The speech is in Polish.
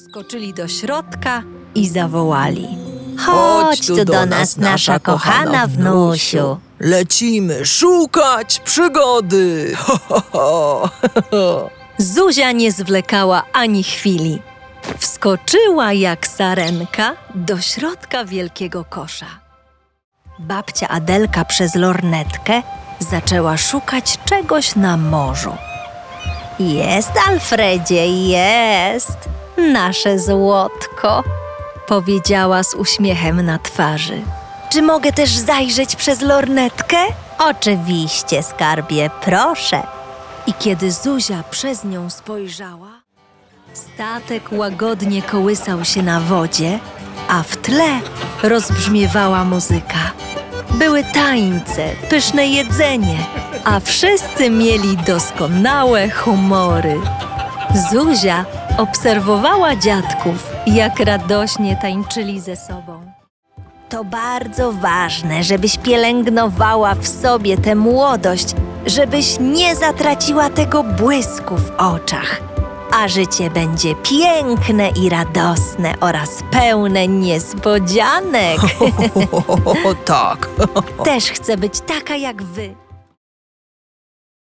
Wskoczyli do środka i zawołali: Chodź tu do nas, nasza kochana wnusiu. Lecimy szukać przygody. Zuzia nie zwlekała ani chwili. Wskoczyła jak sarenka do środka wielkiego kosza. Babcia Adelka przez lornetkę zaczęła szukać czegoś na morzu. Jest, Alfredzie, jest! Nasze złotko! Powiedziała z uśmiechem na twarzy. Czy mogę też zajrzeć przez lornetkę? Oczywiście, skarbie, proszę. I kiedy Zuzia przez nią spojrzała, statek łagodnie kołysał się na wodzie, a w tle rozbrzmiewała muzyka. Były tańce, pyszne jedzenie, a wszyscy mieli doskonałe humory. Zuzia obserwowała dziadków, jak radośnie tańczyli ze sobą. To bardzo ważne, żebyś pielęgnowała w sobie tę młodość, żebyś nie zatraciła tego błysku w oczach. A życie będzie piękne i radosne oraz pełne niespodzianek. Tak. Też chcę być taka jak wy.